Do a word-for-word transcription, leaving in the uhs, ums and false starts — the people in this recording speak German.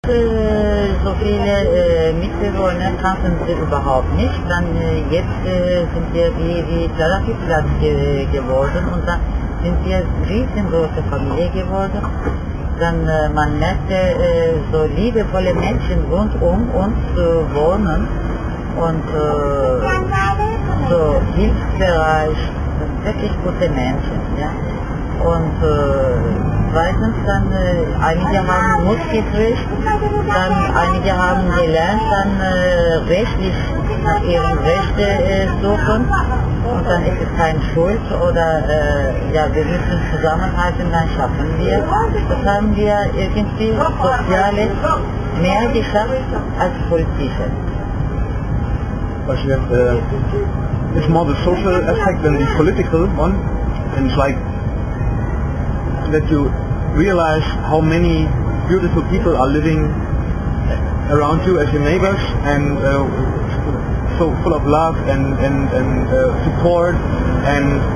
Äh, so viele äh, Mitbewohner kannten sie überhaupt nicht. Dann äh, jetzt äh, sind wir wie, wie Therapieplatz ge geworden und dann sind wir riesengroße Familie geworden. Dann äh, man merkte äh, so liebevolle Menschen rund um uns äh, wohnen und äh, so hilfsbereit, wirklich gute Menschen. Ja? Und äh, zweitens dann äh, einige haben Mut gekriegt, dann einige haben gelernt, dann äh, rechtlich nach ihren Rechten äh, suchen und dann ist es keine Schuld oder äh, ja, wir müssen zusammenhalten, dann schaffen wir. Das haben wir irgendwie soziale mehr geschafft als politische. But uh, it's more the social aspect than the political one, and it's like that you realize how many beautiful people are living around you as your neighbors, and uh, so full of love and, and, and uh, support and